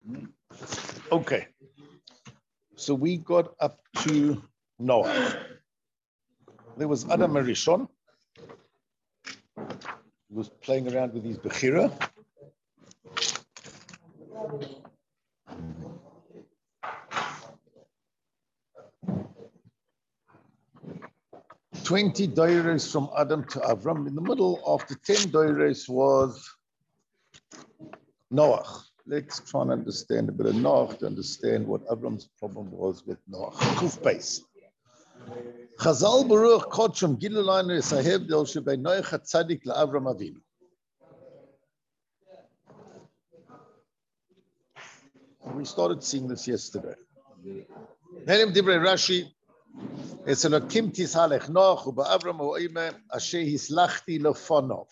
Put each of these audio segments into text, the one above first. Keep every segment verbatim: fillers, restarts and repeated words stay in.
Okay. So we got up to Noah. There was Adam Arishon, who was playing around with his Bechira. twenty doires from Adam to Avram. In the middle, after ten doires, was Noah. Let's try and understand a bit of Noah to understand what Avram's problem was with Noah. Kuf base. Chazal Baruch Kodsham Gilulan Resahev Del Shebei Noach Hatzadik LaAvram Avinu. We started seeing this yesterday. Helim Divrei Rashi. It's a Kim Tishalech Noach Uba Avram Oime Asher Hislachti Lefonov.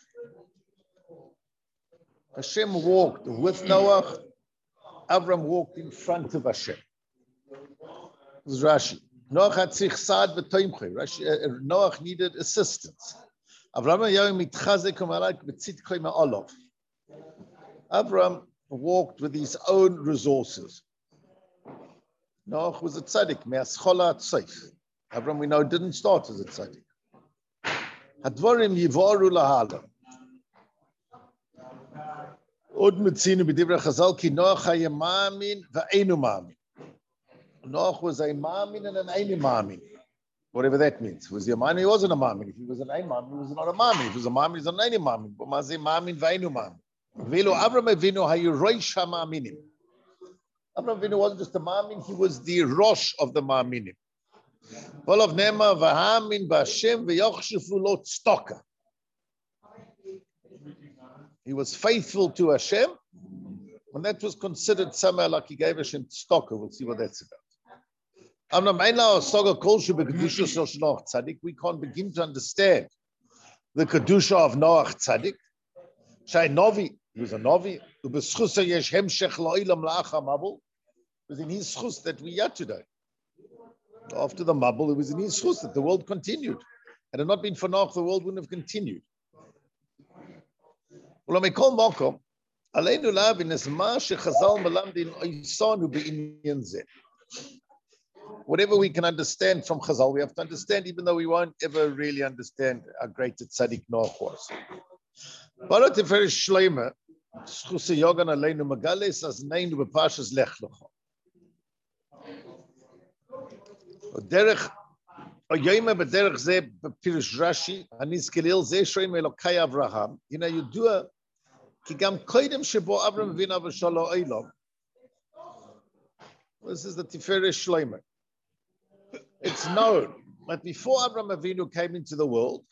Hashem walked with Noah. Avram walked in front of Hashem. This is Rashi. Noach had sich saad v'toimche. Noach needed assistance. Avram Yahweh mitchazek u'malak b'tzidkei ma'olov. Avram walked with his own resources. Noach was a tzaddik, me'aschola tzayf. Avram, we know, didn't start as a tzaddik. Hadvarim yivaru lahala. Od mitzinu b'divrei Chazal ki Noach haya ma'amin v'einu ma'amin. Noach was a ma'amin and an einu ma'amin. Whatever that means. Was he a ma'amin? He wasn't a ma'amin. If he was an einu ma'amin, he was not a ma'amin. If he was a ma'amin, he was an einu ma'amin. But mazeh ma'amin v'einu ma'amin. V'elo Avram Avinu hayu roish ha'ma'aminim. Avram Avinu wasn't just a ma'amin, he was the rosh of the ma'aminim. V'olav nema v'ha'amin b'Hashem v'yochshefu lo tztoka. He was faithful to Hashem, and that was considered somehow like he gave Hashem tztoka. We'll see what that's about. We can't begin to understand the kedusha of Noach Tzaddik. Shai Novi, he was a Novi. It was in his schus that we are today. After the Mabul, it was in his schus that the world continued. Had it not been for Noach, the world wouldn't have continued. Whatever we can understand from Chazal, we have to understand, even though we won't ever really understand how great the Tzaddik Noach was. Barat Tiferet Shleima, Schuse Yogan Aleinu Magales as Neinu B'Pashas Lech Lecha. Derech Oyema B'Derech Ze B'Pirush Rashi Hanis Kelil Ze Shoim Elokai Avraham. You know, you do a Ki Gam Koidem Shebo Avram Avinu V'Shalo Olam. This is the Tiferet Shleima. It's known that before Avram Avinu came into the world,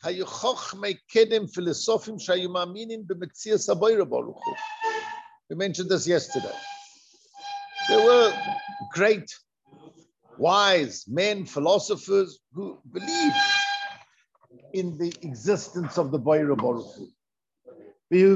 we mentioned this yesterday. There were great, wise men, philosophers who believed in the existence of the Boira Baruch Hu. They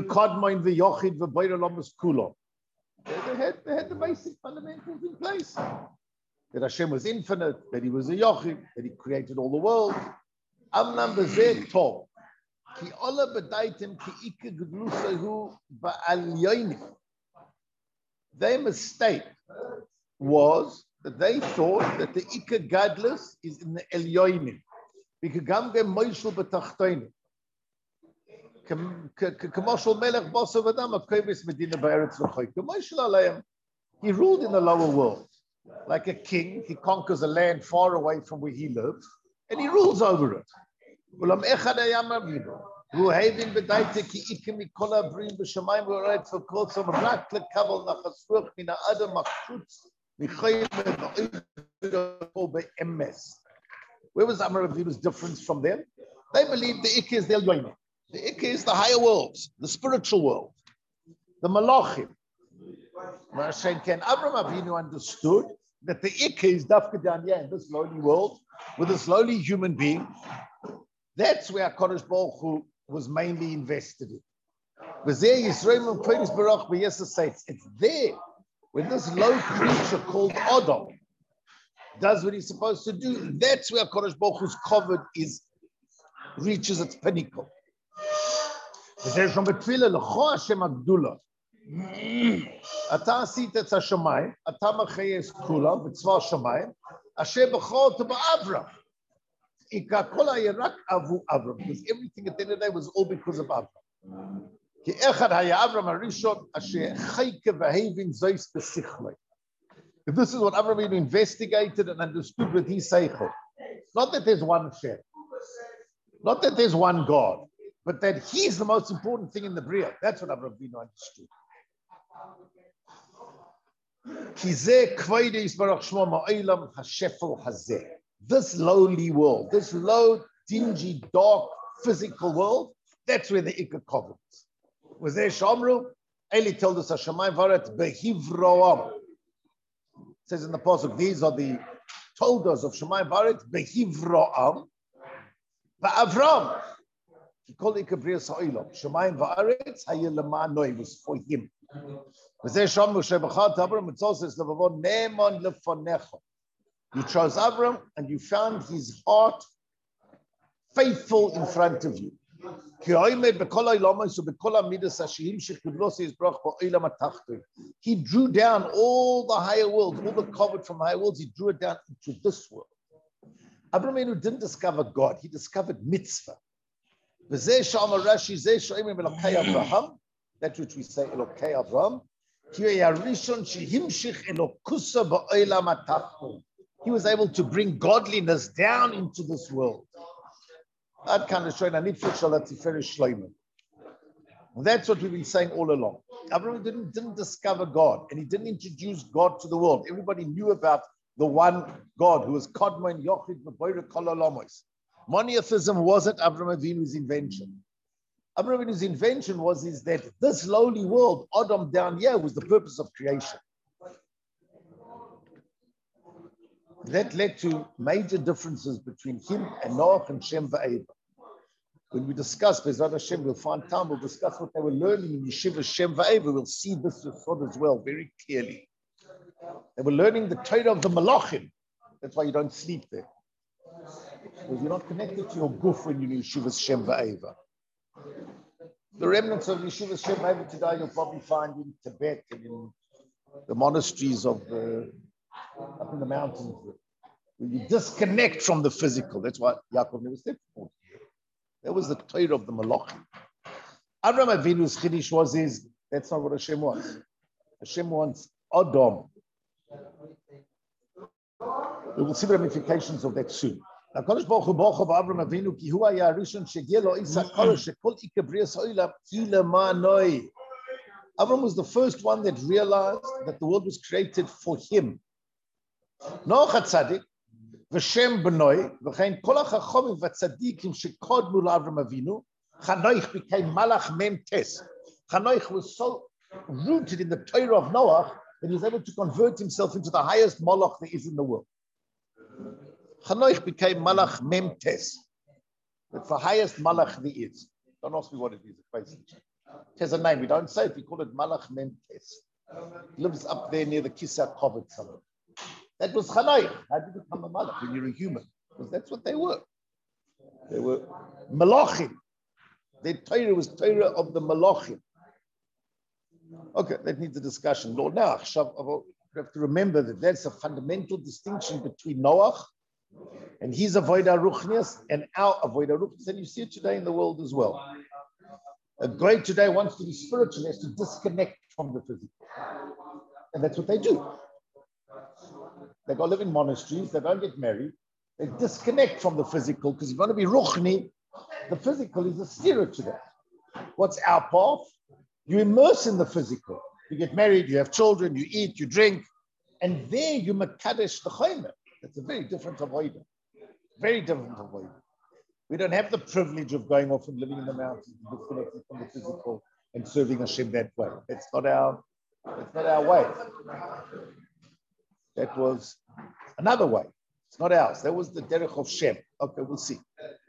had, they had the basic fundamentals in place. That Hashem was infinite, that he was a Yochid, that he created all the world. Amnam b'zeh tov. Ki ola b'daitim ki ike gedlusahu ba'alyonim. Their mistake was that they thought that the ike gadlus is in the elyonim. Because gam moishul b'tachtoinim. K'moshul melech bosav adam ha'kovis medina ba'eretz v'choy. K'moshul alayim. He ruled in the lower world. Like a king, he conquers a land far away from where he lives, and he rules over it. Where was Amar Avinu's difference from them? They believe the Ikka is the Elyonim. The Ikka is the higher worlds, the spiritual world, the Malachim. Ken Avram Avinu understood that the Ikka is Dafka down here in this lowly world with this lowly human being. That's where Kodesh Baruch Hu was mainly invested in. It's there when this low creature called Adam does what he's supposed to do. That's where Kodesh Baruch Hu's covered is reaches its pinnacle. אתה עשית את השמיים, אתה מחייס כולם, וצבא השמיים, אשר בחרת באברהם. עיקר כל היה רק עבור אברהם, because everything at the end of the day was all because of Abraham. כי אחד היה אברהם הראשון, אשר חיכה והבין זויס בשכלי. If this is what Abraham investigated and understood with his seichel, not that there's one Shem, not that there's one God, but that he's the most important thing in the Bria. That's what Abraham understood. This lowly world, this low, dingy, dark, physical world, that's where the Ikka covenants. Was there Shamru? Eli told us Hashemayim Varet Behivroam. It says in the pasuk, these are the toldos of Shemayim Varet Behivroam. Ba'avram. He called it Kabriya Sa'ilam. Shemayim Varet Hayelamanoy was for him. Was there Shamru Shebachat Abram? It also says Levavon Ne'eman Lefonecha. You chose Abram and you found his heart faithful in front of you. He drew down all the higher worlds, all the covered from higher worlds, he drew it down into this world. Abraham didn't discover God, he discovered mitzvah. That which we say Elokei Abraham. He was able to bring godliness down into this world. That kind of showing a need for Tiferet Shloimeh. That's what we've been saying all along. Abraham didn't, didn't discover God, and he didn't introduce God to the world. Everybody knew about the one God who was Kodmo and Yochid Meboire Kol Olamos. Monotheism wasn't Abraham Avinu's invention. Abraham Avinu's invention was is that this lowly world, Adam down here, was the purpose of creation. That led to major differences between him and Noach and Shem v'Ever. When we discuss Bezrat Hashem, we'll find time, we'll discuss what they were learning in Yeshiva Shem v'Ever. We'll see this thought as well very clearly. They were learning the Torah of the Malachim. That's why you don't sleep there. Because you're not connected to your guf when you're in Yeshiva Shem v'Ever. The remnants of Yeshiva Shem v'Ever today you'll probably find in Tibet and in the monasteries of the up in the mountains, where you disconnect from the physical. That's why Yaakov never said forty years. That was the Torah of the Malachim. Avraham Avinu's Chiddush was is, that's not what Hashem wants. Hashem wants Adam. We will see the ramifications of that soon. Now, Kodesh Baruch Hu Baruch Hu Avraham Avinu ki hu haya harishon shegiya lo isa korosh shekol ikar brias ha'olam ki lemanoi. Avraham was the first one that realized that the world was created for him. Noach HaTzadik, v'Shem B'noi, v'chein kol ha'chachamim v'tzadikim shekodmu l'Avraham Avinu, Chanoich became Malach Mem Tes. Chanoich was so rooted in the Torah of Noach that he was able to convert himself into the highest Malach there is in the world. Chanoich became Malach Mem Tes. That's the highest Malach there is. Don't ask me what it is. It has a name. We don't say it. We call it Malach Mem Tes. He lives up there near the Kisar Kovet somewhere. That was Chanoich. How did you become a Malach when you're a human? Because that's what they were. They were Malachim. Their Torah was Torah of the Malachim. Okay, that needs a discussion. Lord, now you have to remember that that's a fundamental distinction between Noach and his Avodah Ruchnias and our Avodah Ruchnias. And you see it today in the world as well. A great today wants to be spiritual, has to disconnect from the physical. And that's what they do. They go live in monasteries, they don't get married, they disconnect from the physical because you want to be Ruchni. The physical is a steer to that. What's our path? You immerse in the physical. You get married, you have children, you eat, you drink, and there you makadesh the chaymer. That's a very different avodah. Very different avodah. We don't have the privilege of going off and living in the mountains, disconnected from the physical and serving Hashem that way. That's not our, that's not our way. That was another way. It's not ours. That was the derech of Shem. Okay, we'll see.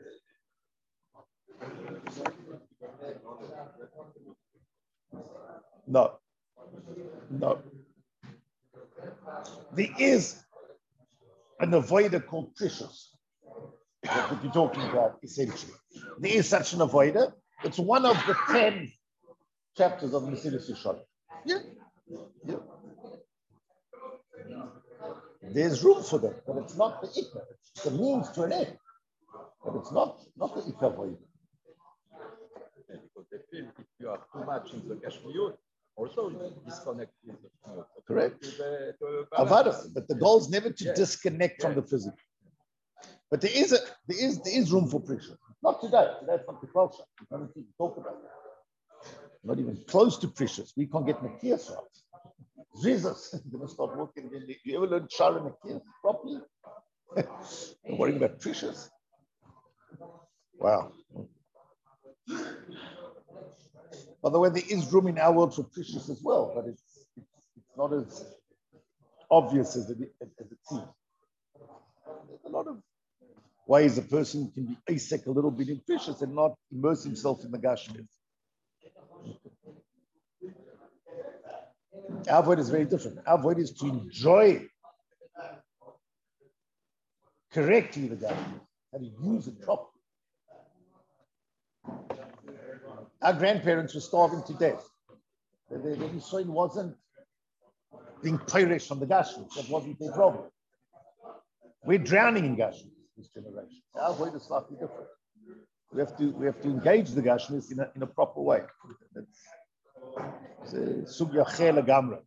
No. No. There is an avoider called Trishus. That's what you're talking about, essentially. There is such an avoider. It's one of the ten chapters of Mesilas Yesharim. Yeah. Yeah. There's room for them, but it's not the ikka. It's the means to an end. But it's not, not the ikka for you. Because they feel if you are too much in the Gashmiyut, also you disconnect with the Gashmiyut. Correct. To the, to Avada, but the goal is never to yeah. disconnect yeah. from the physical. But there is a there is there is room for pressure. Not today. Today it's not the culture. We don't even talk about that. Not even close to precious. We can't get Matthias right. Jesus, you're gonna start walking in the, you ever learn Shara Matthias properly? Don't worry about precious. Wow. By the way, there is room in our world for precious as well, but it's it's, it's not as obvious as it, as it seems. There's a lot of ways a person can be asek a little bit in precious and not immerse himself in the Gashmis. Our void is very different. Our void is to enjoy correctly the Gashmis and to use it properly. Our grandparents were starving to death. The Yisrael wasn't being perished from the Gashmis. That wasn't their problem. We're drowning in Gashmis this generation. Our way is slightly different. We have to we have to engage the Gashmis in a in a proper way. That's sugya chela gamra.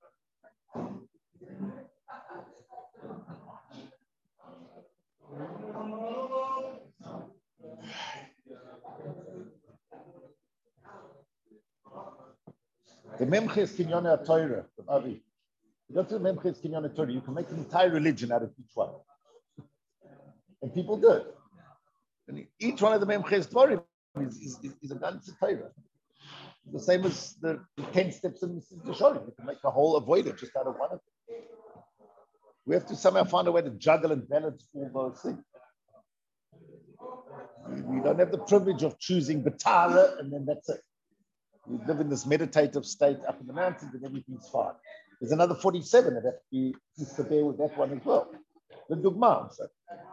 The Memches Kinyan Torah of Avi. You go to the Memches Kinyan Torah, you can make an entire religion out of each one. And people do it. And each one of the Memches Torah is, is, is a ganze Torah. The same as the, the ten steps in the Shorim. You can make a whole avoider just out of one of them. We have to somehow find a way to juggle and balance all those things. We, we don't have the privilege of choosing Batara and then that's it. We live in this meditative state up in the mountains and everything's fine. There's another forty-seven that have to be used to bear with that one as well. The Dugma. So.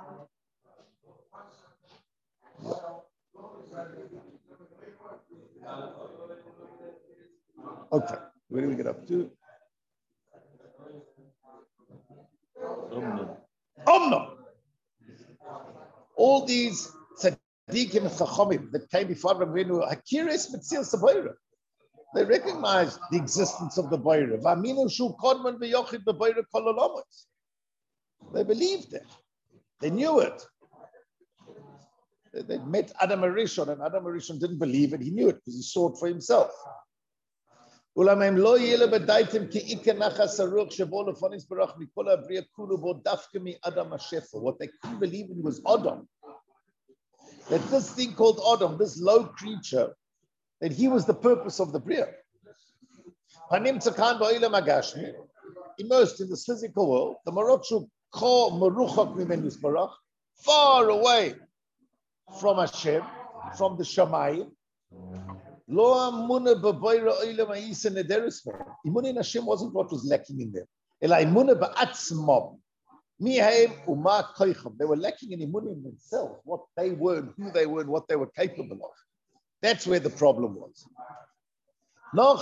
Yeah. Okay, where do we get up to? Omnum. Omnum. All these tzaddikim and chachomim that came before Rabbeinu, Hakiris Mitzil Sabayra. They recognized the existence of the Bayra. They believed it. They knew it. They, they met Adam Arishon, and Adam Arishon didn't believe it. He knew it because he saw it for himself. What they couldn't believe in was Adam. That this thing called Adam, this low creature, that he was the purpose of the Bria. Immersed in this physical world, the Marotchu far away from Hashem, from the Shamayim. Imun in Hashem wasn't what was lacking in them. They were lacking in imun in themselves, what they were, and who they were, and what they were capable of. That's where the problem was. No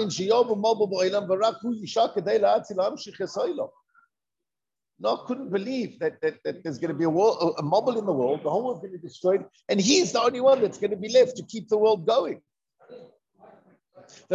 couldn't believe that, that, that there's going to be a, world, a mobile in the world, the whole world's going to be destroyed, and he's the only one that's going to be left to keep the world going. The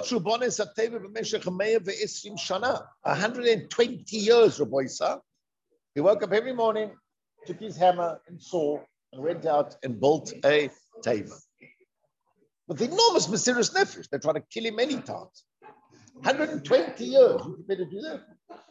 one hundred twenty years, Rabbi Isa. He woke up every morning, took his hammer and saw, and went out and built a teva. With enormous Mesiras Nefesh, they tried to kill him many times. one hundred twenty years, you better do that.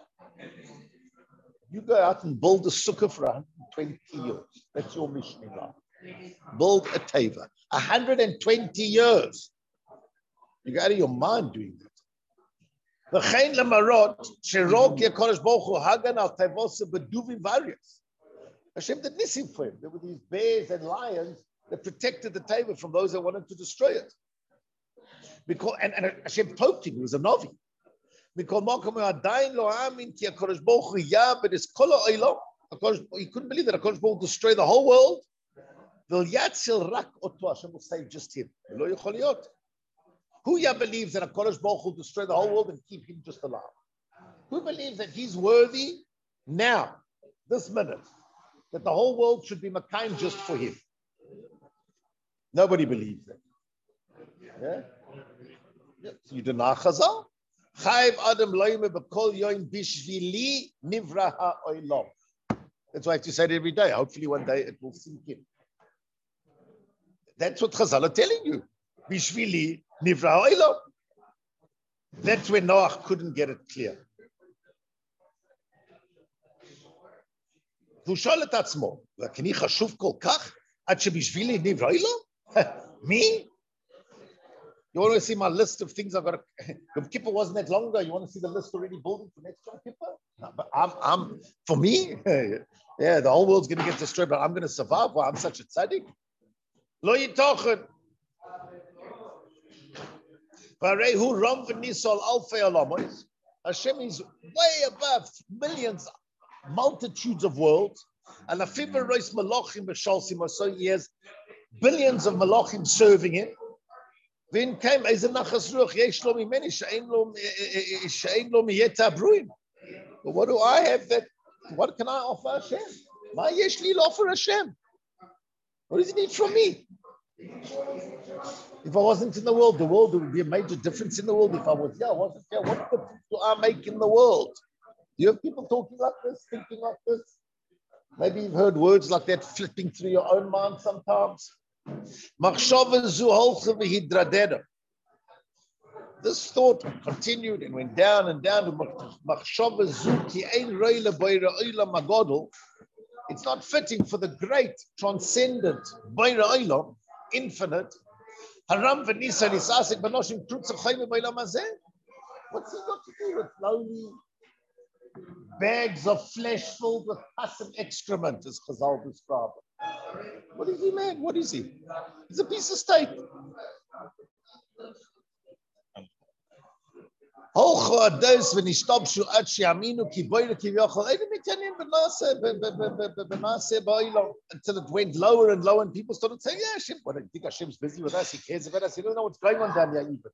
You go out and build a sukkah for one hundred twenty years. That's your mission in life. Build a teva. one hundred twenty years. You go out of your mind doing that. Hashem did nisim for him. There were these bears and lions that protected the teva from those that wanted to destroy it. Because and, and Hashem poked him. He was a novi. Because he couldn't believe that Hakadosh Baruch Hu will destroy the whole world. Hashem will save just him. Who ya believes that a Kodesh Baruch will destroy the whole world and keep him just alive? Who believes that he's worthy now, this minute, that the whole world should be Makayim just for him? Nobody believes that. Yeah? Yeah. So you deny Chazal? Chayv Adam loyme b'kol yoyim bishvili nivra ha'olam. That's why I have to say it every day. Hopefully one day it will sink in. That's what Chazal are telling you. Bishvili nivra ha'olam. That's when Noach couldn't get it clear. והוא שואל את עצמו, וכני חשוב כל כך, עד שבשבילי נברא לו? Me? You want to see my list of things I've got to... Yom Kippur wasn't that long ago. You want to see the list already building for next Yom Kippur? No, but I'm, I'm, for me, yeah, the whole world's going to get destroyed, but I'm going to survive. Why? I'm such a tzaddik. Lo yitochen. Varehu ram v'nisol alfei alamois. Hashem is way above millions, multitudes of worlds, and a fiber rois malachim b'shalsim, so he has billions of malachim serving him. When came as a nachas ruach yesh lo mimeni she'ein lo she'ein lo miyeta bruim. But what do I have that? What can I offer Hashem? Ma yesh li offer Hashem? What does he need from me? If I wasn't in the world, the world, there would be a major difference in the world. If I was here, I wasn't here, what difference do I make in the world? Do you have people talking like this, thinking like this? Maybe you've heard words like that flipping through your own mind sometimes. This thought continued and went down and down to it's not fitting for the great, transcendent, infinite. What's he got to do with lonely bags of flesh filled with pus and excrement, as Chazal described? What is he, man? What is he? He's a piece of steak. Until it went lower and lower, and people started saying, "Yeah, Hashem, what, I think Hashem's busy with us. He cares about us. He doesn't know what's going on down here even."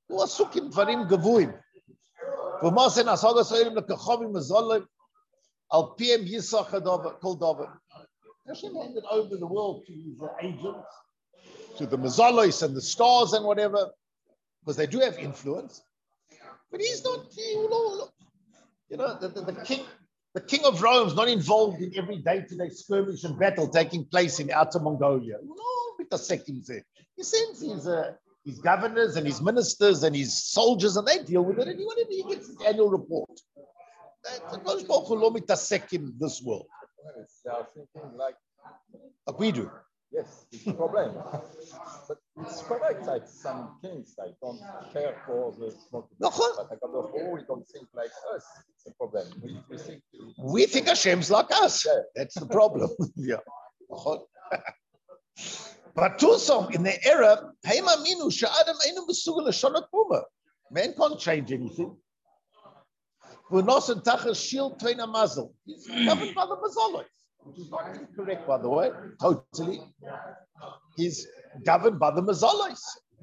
Hashem handed over the world to his agents, to the Mazalos and the stars and whatever, because they do have influence. But he's not, you know, you know the, the, the king, the king of Rome is not involved in every day-to-day skirmish and battle taking place in Outer Mongolia. No, with the second there. He sends his, uh, his governors and his ministers and his soldiers, and they deal with it. And whatever he gets his annual report. This world. They are thinking like, like we do. Yes, it's a problem. But it's correct, like some kings, like don't care for the small people. But like the whole, we don't think like us. It's a problem. We, we think we think Hashem's like us. Yeah. That's the problem. Yeah. But also in the era, man can't change anything. He's governed by the Mazalos, which is not incorrect, by the way, totally. He's governed by the Mazalos.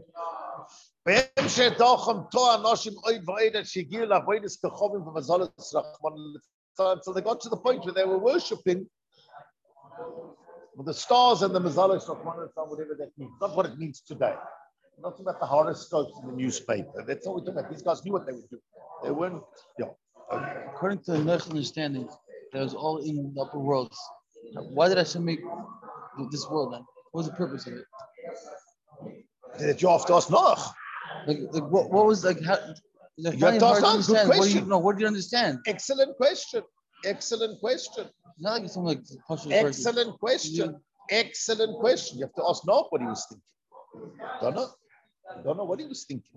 So they got to the point where they were worshipping the stars and the Mazalos, whatever that means. Not what it means today. Not about the horoscopes in the newspaper. That's all we're talking about. These guys knew what they would do. They weren't, yeah. Okay. According to the Noach understanding, that was all in the upper worlds. Why did Hashem make this world then? What was the purpose of it? That you have to ask Noach. Like, like what, what was like? How, like you have to ask Noach. Good question. What do you, no, what do you understand? Excellent question. Excellent question. Not like something like excellent question. Yeah. Excellent question. You have to ask Noach what he was thinking. Don't know. Don't know what he was thinking.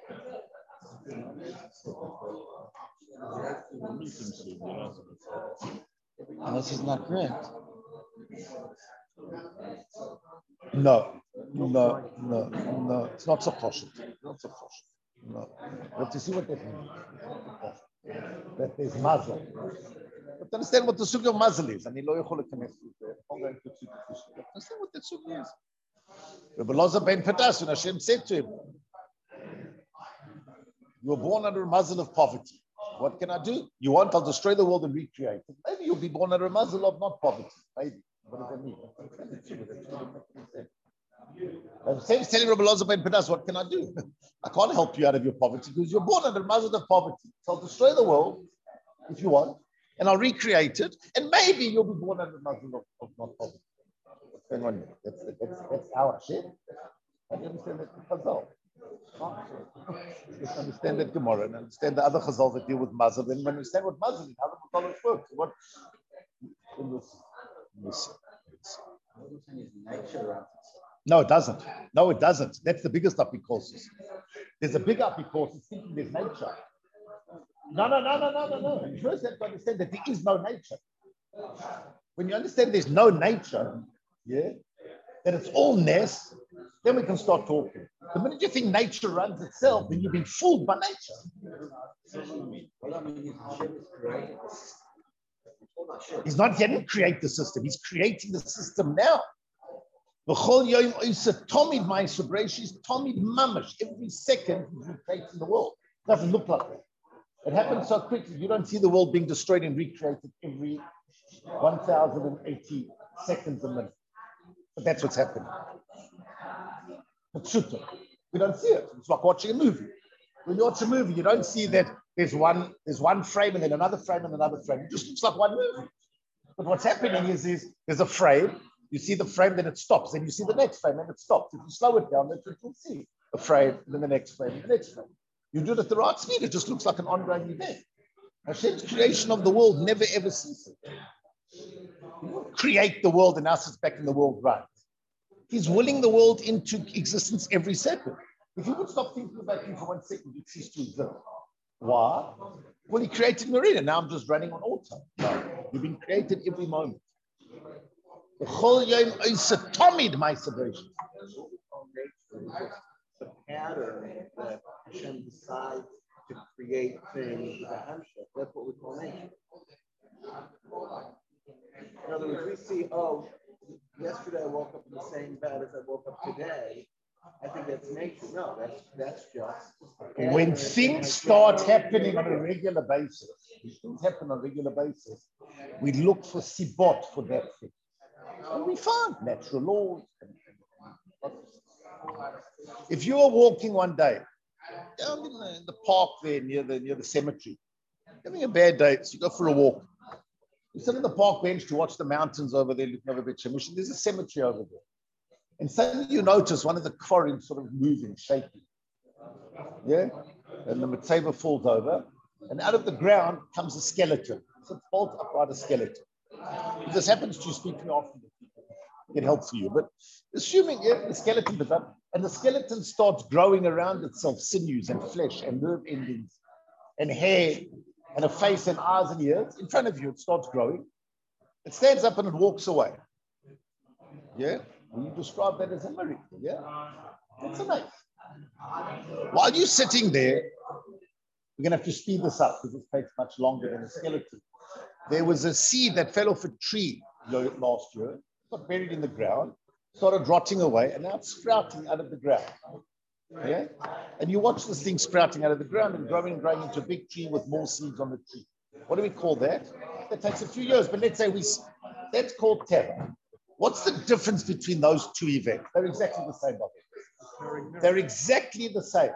Unless it's not correct. No, no, no, no. It's not so cautious. Not so cautious. No. But you see what that means. That is mazel. But understand what the sugi of mazel is. And you don't understand what that sugi is. Rabbi Loza ben Patas, when Hashem said to him, You were born under a muzzle of poverty. What can I do? You want, I'll destroy the world and recreate it. Maybe you'll be born under a muzzle of not poverty. Maybe. What does that mean? The same is telling Rabbi Elazar ben Pedas, what can I do? I can't help you out of your poverty because you're born under a muzzle of poverty. So I'll destroy the world if you want, and I'll recreate it, and maybe you'll be born under a muzzle of, of not poverty. What's going on here? That's, that's, that's our shit. I understand that Chazal. Just understand that Gemara and understand the other Chazal that deal with muzzle. Then when we understand what muzzle is, how the Chazal works, what? No, it doesn't. No, it doesn't. That's the biggest apikosis. There's a big apikosis thinking there's nature. No, no, no, no, no, no, no. You first have to understand that there is no nature. When you understand there's no nature, yeah, that it's all ness, then we can start talking. The minute you think nature runs itself, then you've been fooled by nature. He's not, he didn't create the system. He's creating the system now. Tomid my celebration is Tomid mamash. Every second he's recreating the world. It doesn't look like that. It happens so quickly. You don't see the world being destroyed and recreated every one thousand eighty seconds a minute. But that's what's happening. It's shooter. We don't see it. It's like watching a movie. When you watch a movie, you don't see that there's one, there's one frame and then another frame and another frame. It just looks like one movie. But what's happening is, is there's a frame. You see the frame, then it stops. Then you see the next frame, then it stops. If you slow it down, then you'll see a frame, and then the next frame, and the next frame. You do it at the right speed, it just looks like an ongoing event. Hashem's creation of the world never ever ceases. He won't create the world and now sits back in the world right. He's willing the world into existence every second. If you would stop thinking about you for one second, you'd cease to exist. Why? Well, he created Marina. Now I'm just running on auto. No, you've been created every moment. The whole yom is a tomid my celebration. The pattern that Hashem decides to create things. That's what we call nature. In other words, we see, oh, yesterday I woke up in the same bed as I woke up today. I think that's nature. No, that's that's just. When things start happening on a regular basis, when things happen on a regular basis, we look for sibot for that thing. And we find natural laws. If you are walking one day down in the, in the park there near the near the cemetery, having a bad day, so you go for a walk. You sit on the park bench to watch the mountains over there, looking over Beit Shemesh. There's a cemetery over there. And suddenly you notice one of the kfarim sort of moving, shaking. Yeah? And the mitzvah falls over. And out of the ground comes a skeleton. It's a bolt upright a skeleton. If this happens to you, speak to me often. It helps you. But assuming yeah, the skeleton goes up, and the skeleton starts growing around itself, sinews and flesh and nerve endings and hair and a face and eyes and ears. In front of you, it starts growing. It stands up and it walks away. Yeah? Will you describe that as a miracle? Yeah? That's amazing. While you're sitting there, we're going to have to speed this up because this takes much longer than a skeleton. There was a seed that fell off a tree last year, got buried in the ground, started rotting away, and now it's sprouting out of the ground. Yeah? And you watch this thing sprouting out of the ground and growing and growing into a big tree with more seeds on the tree. What do we call that? That takes a few years, but let's say we, that's called teva. What's the difference between those two events? They're exactly the same. They're exactly the same.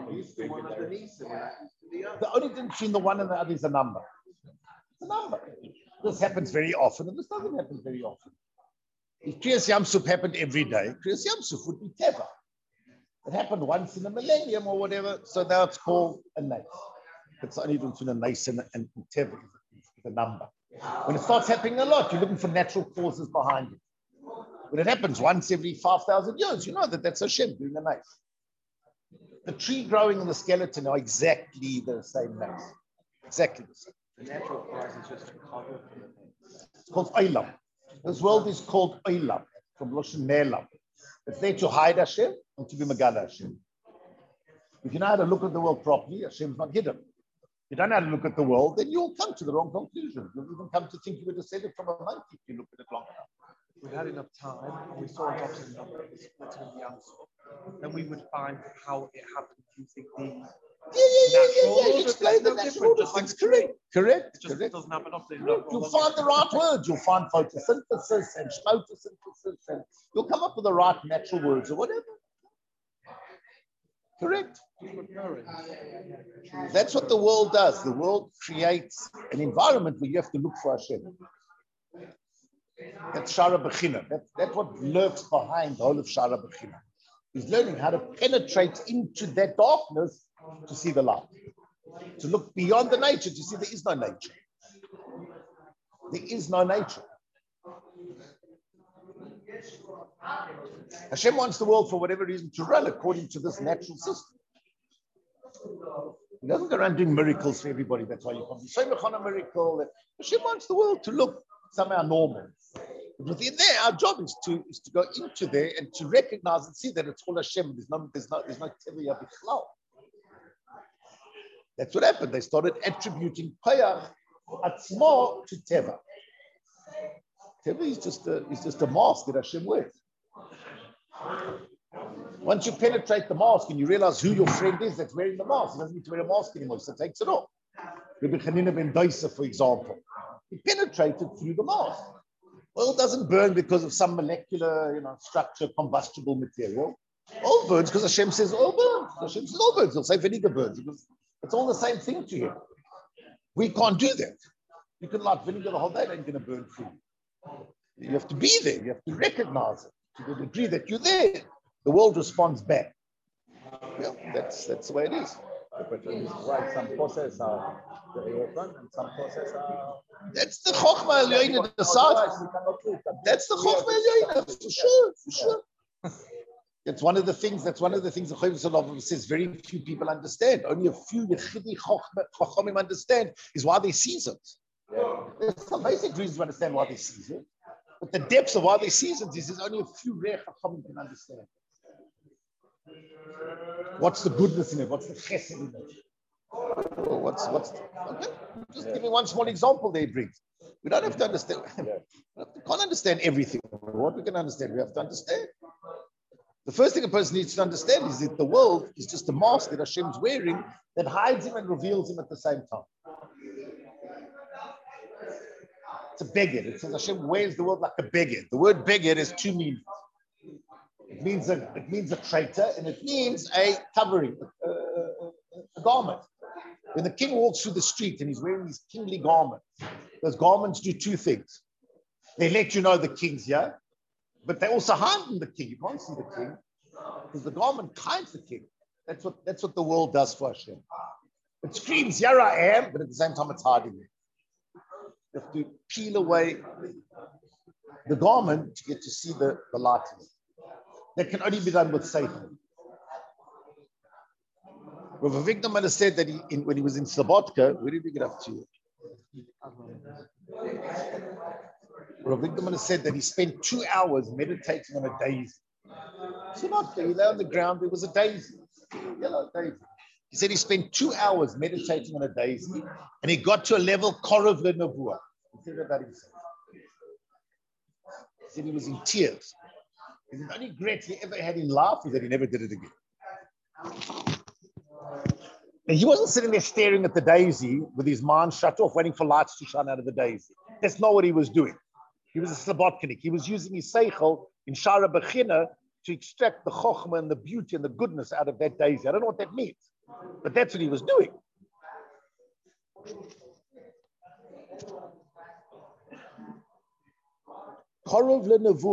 The only difference between the one and the other is a number. It's a number. This happens very often, and this doesn't happen very often. If Kriyas Yamsuf happened every day, Kriyas Yamsuf would be teva. It happened once in a millennium or whatever, so now it's called a nace. It's the only difference between a nace and, and teva is the number. When it starts happening a lot, you're looking for natural causes behind it. When it happens once every five thousand years, you know that that's Hashem doing a nace. The tree growing and the skeleton are exactly the same nace. Exactly the same. The natural cause is just a cover. It's called Olam. This world is called Olam, from Loshen Ne'elam. It's there to hide Hashem and to be Megala Hashem. If you know how to look at the world properly, Hashem's not hidden. If you don't know how to look at the world, then you'll come to the wrong conclusion. You'll even come to think you were descended from a monkey if you look at it long enough. We had enough time, and we saw it obviously number, the split of the answer, then we would find how it happened using the Yeah, yeah, yeah, yeah, yeah. Natural, Explain the no natural different, order. just like Things a tree. correct. Correct. It just Correct. doesn't happen often. You'll find the right words. You'll find photosynthesis and photosynthesis, and you'll come up with the right natural words or whatever. Correct. That's what the world does. The world creates an environment where you have to look for Hashem. That's Shara Bechina. That's, that's what lurks behind the whole of Shara Bechina. He's learning how to penetrate into that darkness to see the light. To look beyond the nature, to see there is no nature. There is no nature. Hashem wants the world, for whatever reason, to run according to this natural system. He doesn't go around doing miracles for everybody. That's why you can't be so much on a miracle. Hashem wants the world to look somehow normal. But within there, our job is to is to go into there and to recognize and see that it's all Hashem. There's no there's no there's no Tevya Bichlal. That's what happened. They started attributing Payach Atzma to Teva. Teva is just a is just a mask that Hashem wears. Once you penetrate the mask and you realize who your friend is that's wearing the mask, he doesn't need to wear a mask anymore, so it takes it off. Rabbi Chanina ben Doisa, for example, he penetrated through the mask. Oil doesn't burn because of some molecular, you know, structure, combustible material. Oil burns because Hashem says oil burns. Hashem says oil burns. He'll say vinegar burns because it's all the same thing to him. We can't do that. You can light vinegar the whole day, it ain't going to burn for you. You have to be there. You have to recognize it to the degree that you're there. The world responds back. Yeah, that's that's the way it is. The question is why some processes are very open and some processes are. That's the Chokhmah Elyoina decides. That's the Chokhmah Elyoina, for sure, for sure. It's one of the things, that's one of the things the Chokhmah says very few people understand. Only a few Yechidi Chochamim understand is why they seasoned. There's some basic reasons to understand why they seasoned. But the depths of why they seasoned is there's only a few rare Chochamim can understand. What's the goodness in it? What's the chesed in it? Well, what's what's okay? Just yeah. Give me one small example they bring. We don't have to understand. We can't understand everything. What we can understand, we have to understand. The first thing a person needs to understand is that the world is just a mask that Hashem's wearing that hides him and reveals him at the same time. It's a beggar. It says Hashem wears the world like a beggar. The word beggar has two meanings. It means a it means a traitor and it means a covering, a, a, a garment. When the king walks through the street and he's wearing these kingly garments, those garments do two things. They let you know the king's here, but they also hide from the king. You can't see the king because the garment hides the king. That's what that's what the world does for Hashem. It screams, here I am, but at the same time it's hiding it. You have to peel away the garment to get to see the, the light in it. That can only be done with Satan. Rav Avigdor might have said that he, in, when he was in Slobodka, where did he get up to? Rav Avigdor might have said that he spent two hours meditating on a daisy. Slobodka, he lay on the ground, there was a daisy, a yellow daisy. He said he spent two hours meditating on a daisy, and he got to a level Korov leNevuah. He said about himself. He said he was in tears. The only regret he ever had in life is that he never did it again. And he wasn't sitting there staring at the daisy with his mind shut off, waiting for lights to shine out of the daisy. That's not what he was doing. He was a slobodkanik. He was using his seichel in Shara Bechina to extract the chokhmah and the beauty and the goodness out of that daisy. I don't know what that means, but that's what he was doing. Korov leNevuah.